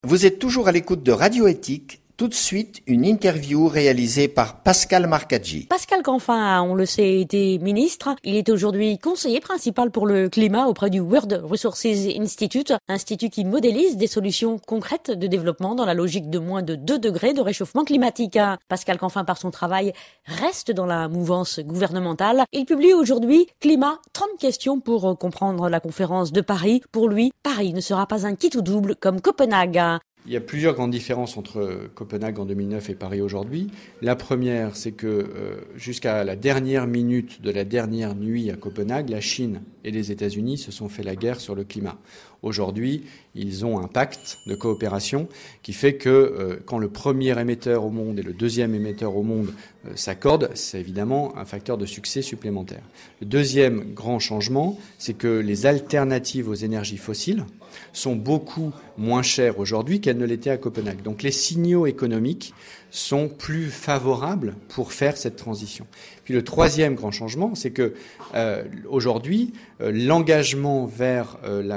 Vous êtes toujours à l'écoute de Radio Éthique. Tout de suite, une interview réalisée par Pascal Marcaggi. Pascal Canfin, on le sait, était ministre. Il est aujourd'hui conseiller principal pour le climat auprès du World Resources Institute, institut qui modélise des solutions concrètes de développement dans la logique de moins de 2 degrés de réchauffement climatique. Pascal Canfin, par son travail, reste dans la mouvance gouvernementale. Il publie aujourd'hui Climat, 30 questions pour comprendre la conférence de Paris. Pour lui, Paris ne sera pas un quitte ou double comme Copenhague. Il y a plusieurs grandes différences entre Copenhague en 2009 et Paris aujourd'hui. La première, c'est que jusqu'à la dernière minute de la dernière nuit à Copenhague, la Chine et les États-Unis se sont fait la guerre sur le climat. Aujourd'hui, ils ont un pacte de coopération qui fait que quand le premier émetteur au monde et le deuxième émetteur au monde s'accordent, c'est évidemment un facteur de succès supplémentaire. Le deuxième grand changement, c'est que les alternatives aux énergies fossiles sont beaucoup moins chères aujourd'hui qu'elles ne l'étaient à Copenhague. Donc les signaux économiques sont plus favorables pour faire cette transition. Puis le troisième grand changement, c'est que aujourd'hui, l'engagement vers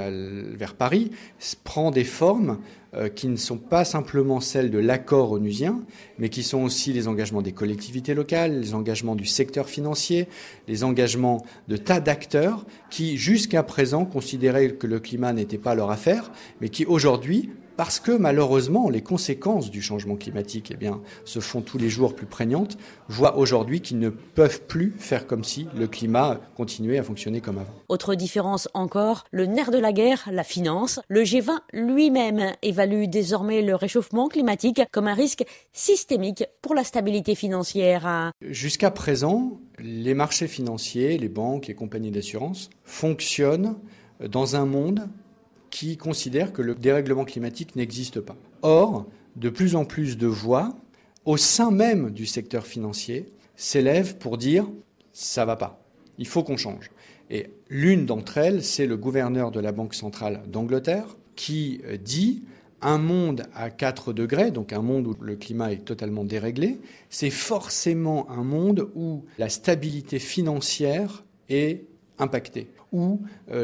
Paris prend des formes qui ne sont pas simplement celles de l'accord onusien, mais qui sont aussi les engagements des collectivités locales, les engagements du secteur financier, les engagements de tas d'acteurs qui, jusqu'à présent, considéraient que le climat n'était pas leur affaire, mais qui aujourd'hui, parce que malheureusement les conséquences du changement climatique se font tous les jours plus prégnantes, voient aujourd'hui qu'ils ne peuvent plus faire comme si le climat continuait à fonctionner comme avant. Autre différence encore, le nerf de la guerre, la finance. Le G20 lui-même évalue désormais le réchauffement climatique comme un risque systémique pour la stabilité financière. Jusqu'à présent, les marchés financiers, les banques, les compagnies d'assurance fonctionnent dans un monde qui considère que le dérèglement climatique n'existe pas. Or, de plus en plus de voix, au sein même du secteur financier, s'élèvent pour dire « ça va pas, il faut qu'on change ». Et l'une d'entre elles, c'est le gouverneur de la Banque centrale d'Angleterre, qui dit « un monde à 4 degrés, donc un monde où le climat est totalement déréglé, c'est forcément un monde où la stabilité financière est impactée, où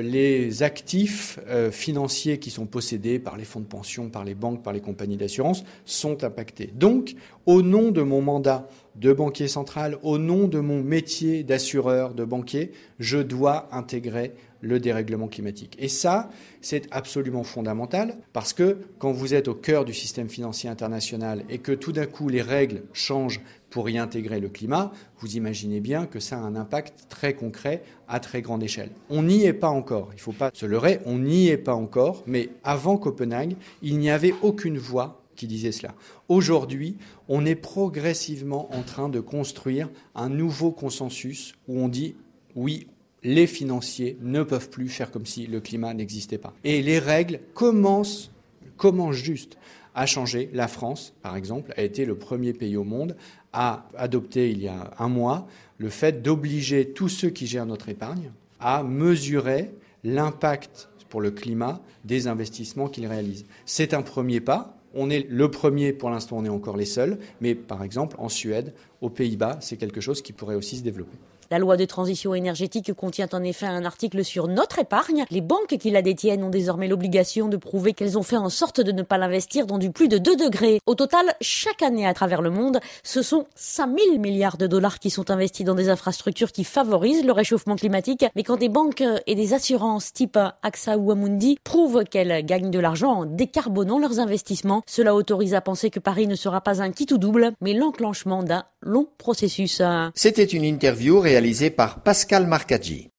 les actifs financiers qui sont possédés par les fonds de pension, par les banques, par les compagnies d'assurance sont impactés. Donc, au nom de mon mandat de banquier central, au nom de mon métier d'assureur, de banquier, je dois intégrer le dérèglement climatique. Et ça, c'est absolument fondamental parce que quand vous êtes au cœur du système financier international et que tout d'un coup les règles changent pour y intégrer le climat, vous imaginez bien que ça a un impact très concret à très grande échelle. On n'y est pas encore, il ne faut pas se leurrer, on n'y est pas encore, mais avant Copenhague, il n'y avait aucune voix qui disait cela. Aujourd'hui, on est progressivement en train de construire un nouveau consensus où on dit oui, les financiers ne peuvent plus faire comme si le climat n'existait pas. Et les règles commencent juste à changer. La France, par exemple, a été le premier pays au monde à adopter il y a un mois le fait d'obliger tous ceux qui gèrent notre épargne à mesurer l'impact pour le climat des investissements qu'ils réalisent. C'est un premier pas. On est le premier, pour l'instant on est encore les seuls, mais par exemple en Suède, aux Pays-Bas, c'est quelque chose qui pourrait aussi se développer. La loi de transition énergétique contient en effet un article sur notre épargne. Les banques qui la détiennent ont désormais l'obligation de prouver qu'elles ont fait en sorte de ne pas l'investir dans du plus de 2 degrés. Au total, chaque année à travers le monde, ce sont 5 000 milliards de dollars qui sont investis dans des infrastructures qui favorisent le réchauffement climatique. Mais quand des banques et des assurances type AXA ou Amundi prouvent qu'elles gagnent de l'argent en décarbonant leurs investissements, cela autorise à penser que Paris ne sera pas un quitte ou double, mais l'enclenchement d'un long processus. C'était une interview réalisée par Pascal Marcaggi.